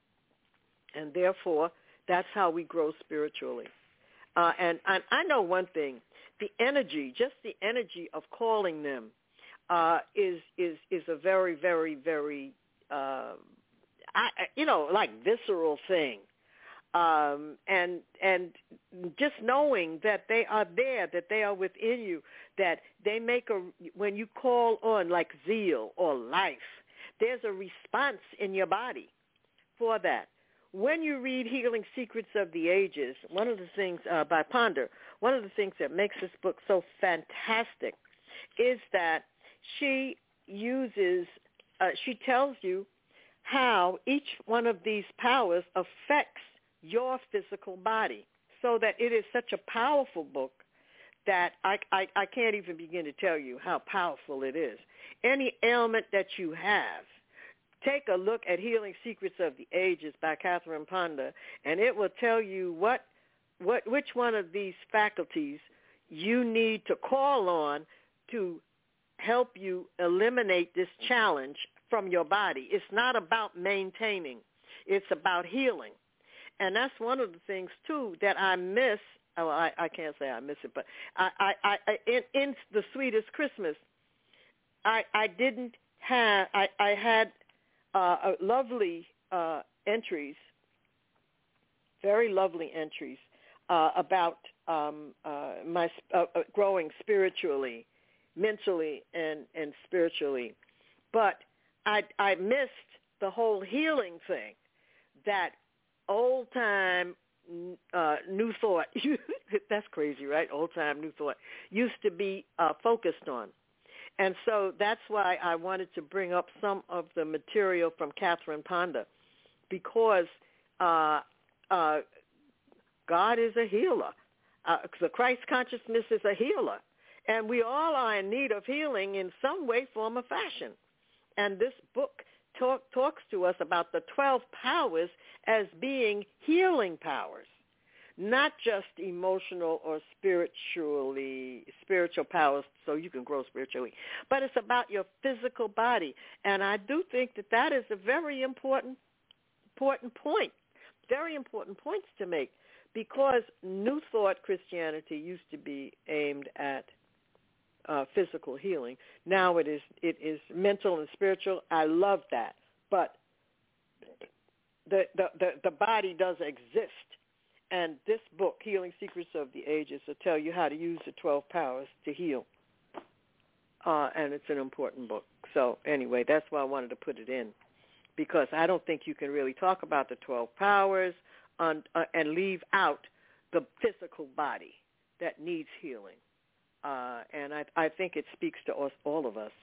and therefore that's how we grow spiritually. Uh, and, and I know one thing, the energy, just the energy of calling them uh, is, is, is a very, very, very, uh, I, you know, like visceral thing. Um, and and just knowing that they are there, that they are within you, that they make a, when you call on like zeal or life, there's a response in your body for that. When you read Healing Secrets of the Ages, one of the things uh, by Ponder, one of the things that makes this book so fantastic is that she uses, uh, she tells you how each one of these powers affects your physical body, so that it is such a powerful book that I, I, I can't even begin to tell you how powerful it is. Any ailment that you have, take a look at Healing Secrets of the Ages by Catherine Ponder, and it will tell you what, what, which one of these faculties you need to call on to help you eliminate this challenge from your body. It's not about maintaining. It's about healing. And that's one of the things, too, that I miss. Oh, I, I can't say I miss it, but I, I, I in, in The Sweetest Christmas, I, I didn't have, I, I had uh, lovely uh, entries, very lovely entries uh, about um, uh, my uh, growing spiritually, mentally, and, and spiritually. But I, I missed the whole healing thing that old-time uh, New Thought, that's crazy, right? Old-time New Thought used to be uh, focused on. And so that's why I wanted to bring up some of the material from Catherine Ponder, because uh, uh, God is a healer. Uh, the Christ consciousness is a healer. And we all are in need of healing in some way, form, or fashion. And this book Talk, talks to us about the twelve powers as being healing powers, not just emotional or spiritually spiritual powers so you can grow spiritually, but it's about your physical body. And I do think that that is a very important important point, very important points to make, because New Thought Christianity used to be aimed at uh, physical healing. Now it is it is mental and spiritual. I love that, but the the the, the body does exist, and this book, Healing Secrets of the Ages, will tell you how to use the twelve powers to heal. Uh, and it's an important book. So anyway, that's why I wanted to put it in, because I don't think you can really talk about the twelve powers on, uh, and leave out the physical body that needs healing. Uh, and I, I think it speaks to us, all of us.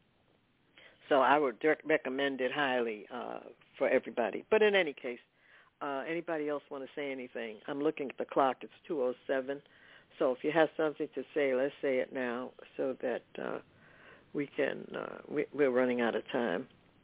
So I would recommend it highly uh, for everybody. But in any case, uh, anybody else want to say anything? I'm looking at the clock. It's two oh seven. So if you have something to say, let's say it now, so that uh, we can, uh, we, we're running out of time.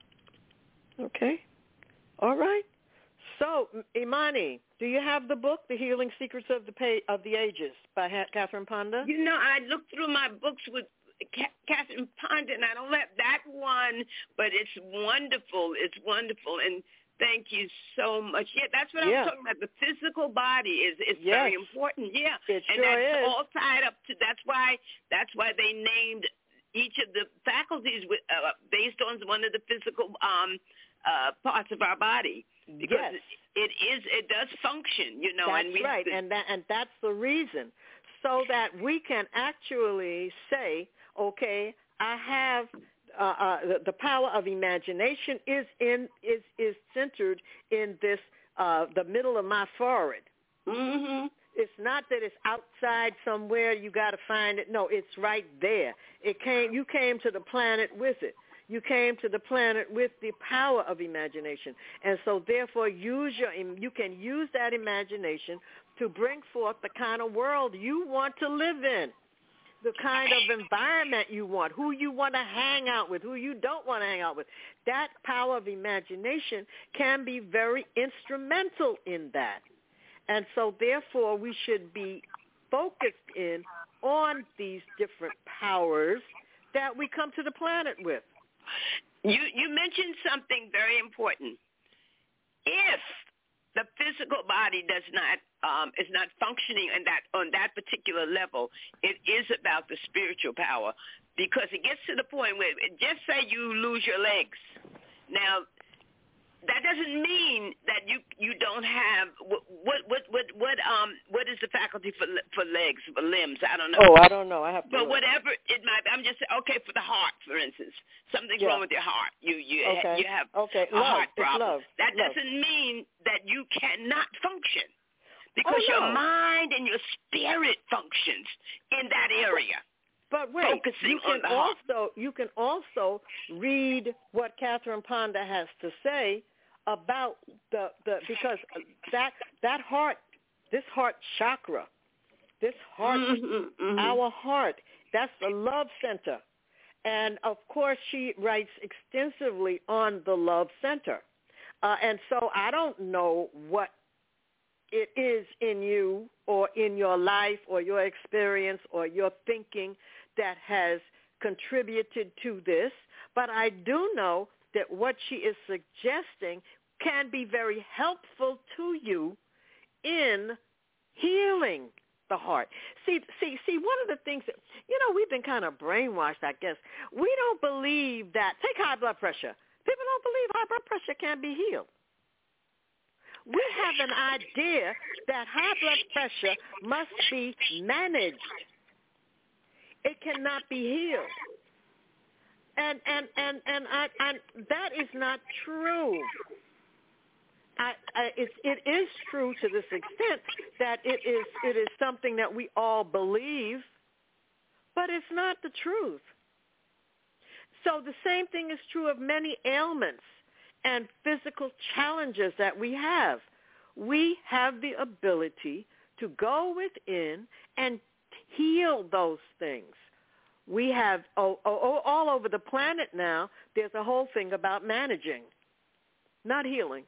Okay? All right. So, Imani, do you have the book, The Healing Secrets of the Pay, of the Ages by ha- Catherine Ponder? You know, I looked through my books with Ca- Catherine Ponder, and I don't have that one, but it's wonderful. It's wonderful. And thank you so much. Yeah, that's what yeah. I was talking about. The physical body is is yes. very important. Yeah, it and sure that's is. all tied up to. That's why. That's why they named each of the faculties with, uh, based on one of the physical um, uh, parts of our body, because yes. it, it is. It does function. You know, that's and we right, have to, and that and that's the reason, so that we can actually say, okay, I have. Uh, uh, the, the power of imagination is in is is centered in this uh, the middle of my forehead. Mm-hmm. It's not that it's outside somewhere. You got to find it. No, it's right there. It came. You came to the planet with it. You came to the planet with the power of imagination, and so therefore, use your. You can use that imagination to bring forth the kind of world you want to live in. The kind of environment you want, who you want to hang out with, who you don't want to hang out with. That power of imagination can be very instrumental in that. And so, therefore, we should be focused in on these different powers that we come to the planet with. You you mentioned something very important. If the physical body does not um, is not functioning on that on that particular level, it is about the spiritual power, because it gets to the point where, just say you lose your legs. Now, that doesn't mean that you you don't have what what what what, what um what is the faculty for for legs, for limbs? I don't know. Oh, I don't know. I have to. But look. whatever it might be, I'm just saying, okay, for the heart, for instance, something's yeah. wrong with your heart. You you okay. you have okay. a love. heart It's problem. love. That love. doesn't mean that you cannot function, because oh, no. your mind and your spirit functions in that area. But wait, focusing you can on the heart. also you can also read what Catherine Ponder has to say about the, the because that that heart, this heart chakra, this heart, mm-hmm, mm-hmm. our heart, that's the love center. And of course she writes extensively on the love center. Uh, and so I don't know what it is in you or in your life or your experience or your thinking that has contributed to this, but I do know that what she is suggesting can be very helpful to you in healing the heart. See, see, see, one of the things that, you know, we've been kind of brainwashed, I guess. We don't believe that, take high blood pressure. People don't believe high blood pressure can be healed. We have an idea that high blood pressure must be managed. It cannot be healed. And and and and I, I, that is not true. I, I, it, it is true to this extent that it is it is something that we all believe, but it's not the truth. So the same thing is true of many ailments and physical challenges that we have. We have the ability to go within and heal those things. We have, oh, oh, all over the planet now, there's a whole thing about managing, not healing.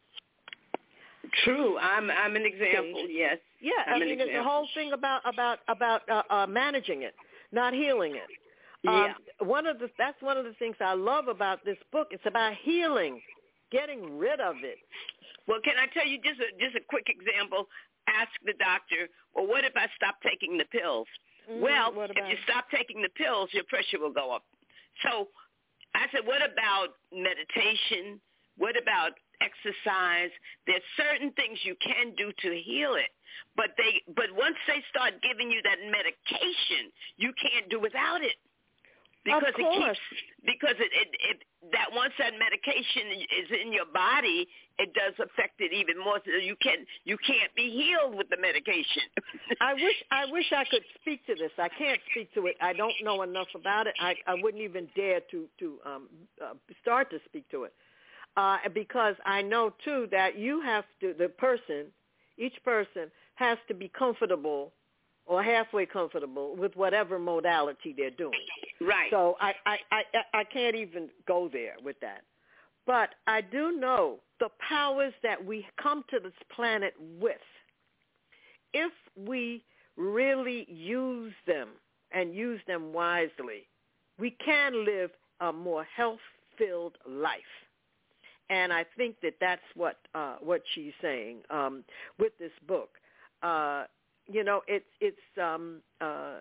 True. I'm I'm an example, yes. Yeah, I'm I mean, there's a whole thing about, about, about uh, uh, managing it, not healing it. Yeah. Um, one of the, that's one of the things I love about this book. It's about healing, getting rid of it. Well, can I tell you just a, just a quick example? ask the doctor, well, what if I stop taking the pills? Mm-hmm. Well, What if about you stop taking the pills, your pressure will go up. So I said, what about meditation? What about exercise? There's certain things you can do to heal it. But they, but once they start giving you that medication, you can't do without it. Because Of course. it keeps, because it, it, it, that once that medication is in your body, it does affect it even more. So you can, you can't be healed with the medication. I wish I wish I could speak to this. I can't speak to it. I don't know enough about it. I, I wouldn't even dare to to um, uh, start to speak to it uh, because I know too that you have to. The person, each person has to be comfortable or halfway comfortable with whatever modality they're doing. Right. So I I, I I can't even go there with that. But I do know the powers that we come to this planet with. If we really use them and use them wisely, we can live a more health-filled life. And I think that that's what uh, what she's saying um, with this book. Uh, you know, it's it's um, uh,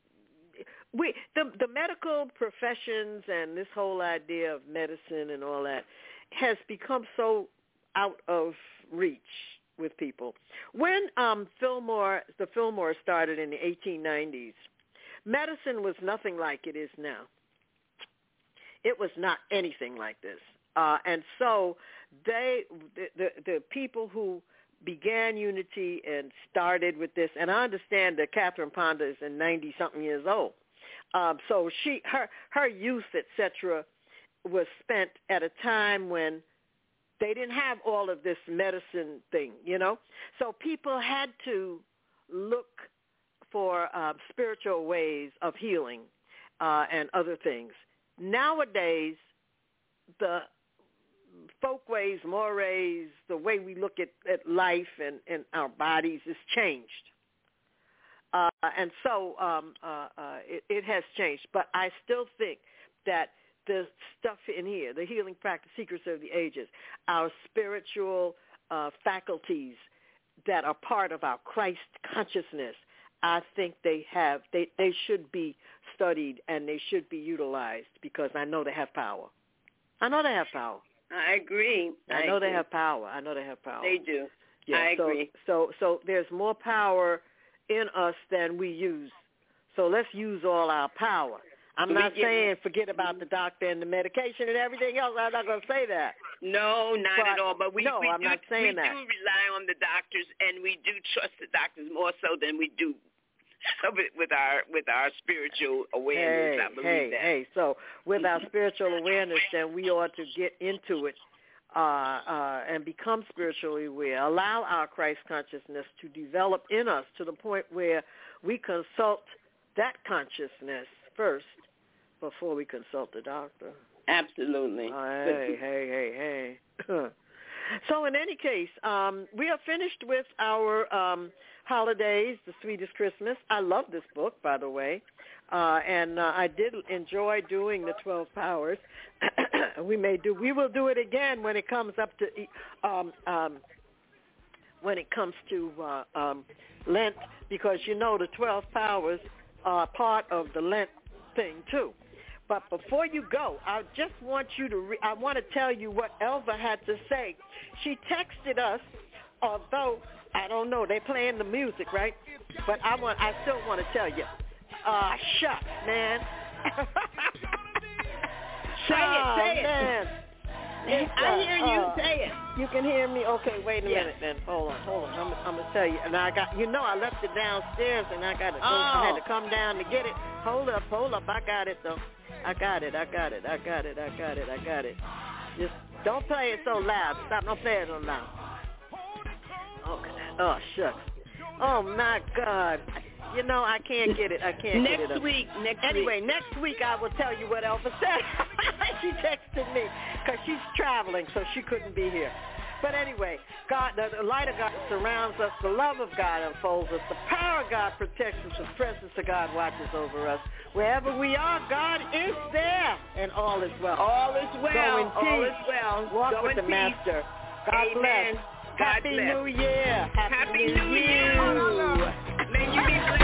we the the medical professions and this whole idea of medicine and all that has become so out of reach with people. When um, Fillmore, the Fillmore started in the eighteen nineties, medicine was nothing like it is now. It was not anything like this. Uh, and so they, the, the, the people who began Unity and started with this, and I understand that Catherine Ponder is in ninety-something years old. Um, so she, her, her youth, et cetera, was spent at a time when they didn't have all of this medicine thing, you know. So people had to look for uh, spiritual ways of healing uh, and other things. Nowadays, the folk ways, mores, the way we look at, at life and, and our bodies is changed. Uh, and so um, uh, uh, it, it has changed. But I still think that the stuff in here, the healing practice, secrets of the ages, our spiritual uh, faculties that are part of our Christ consciousness, I think they have, they, they should be studied and they should be utilized because I know they have power. I know they have power. I agree. I, I know agree. they have power. I know they have power. They do. Yeah, I so, agree. So, so there's more power in us than we use. So let's use all our power. I'm We not get- saying forget about the doctor and the medication and everything else. I'm not going to say that. No, not But- at all. But we, no, we I'm do, not saying we that. do rely on the doctors, and we do trust the doctors more so than we do with, with our with our spiritual awareness. Hey, I believe hey, that. hey. So with our spiritual awareness, then we ought to get into it uh, uh, and become spiritually aware. Allow our Christ consciousness to develop in us to the point where we consult that consciousness first before we consult the doctor. Absolutely. Oh, hey, hey, hey, hey. So in any case, um, we are finished with our um, holidays, The Sweetest Christmas. I love this book, by the way, uh, and uh, I did enjoy doing the twelve Powers. we may do. We will do it again when it comes up to um, um, when it comes to uh, um, Lent, because you know the twelve Powers are part of the Lent thing too. But before you go, I just want you to, re- I want to tell you what Elva had to say. She texted us, although, I don't know, they're playing the music, right? But I want, I still want to tell you, uh, shucks, man. Say it, oh, say it. Man. It's, I uh, hear you. uh, Say it. You can hear me? Okay, wait a Yeah. minute then. Hold on, hold on. I'm, I'm going to tell you. And I got, you know, I left it downstairs and I got to go. I had to come down to get it. Hold up, hold up. I got it, though. I got it, I got it, I got it, I got it, I got it. Just don't play it so loud. Stop, don't play it so loud. Okay. Oh, shucks. Oh, my God. You know, I can't get it. I can't get it Next up. week, next Anyway, week. next week I will tell you what Elva said. She texted me because she's traveling, so she couldn't be here. But anyway, God, the, the light of God surrounds us. The love of God unfolds us. The power of God protects us. The presence of God watches over us. Wherever we are, God is there, and all is well. All is well. Go in All peace. is well. Walk Go with in the peace. Master. God Amen. bless. God Happy bless. New Year. Happy, Happy New New Year. Year. May you be blessed.